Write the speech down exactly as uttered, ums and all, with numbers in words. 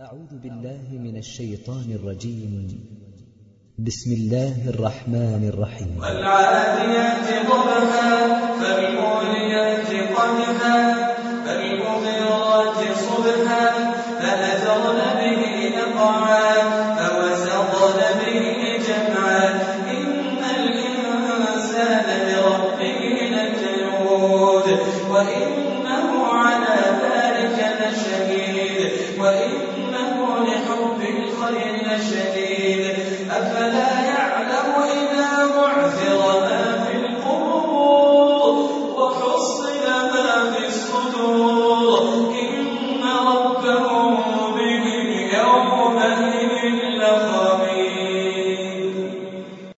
أعوذ بالله من الشيطان الرجيم. بسم الله الرحمن الرحيم. والعاديات ضبحا فالموريات قدحا فالمغيرات صبحا فأثرن به نقعا فوسطن به جمعا إن الإنسان لربه لكنود وإنه على ذلك لشهيد وإنه لحب الخير لشديد أفلا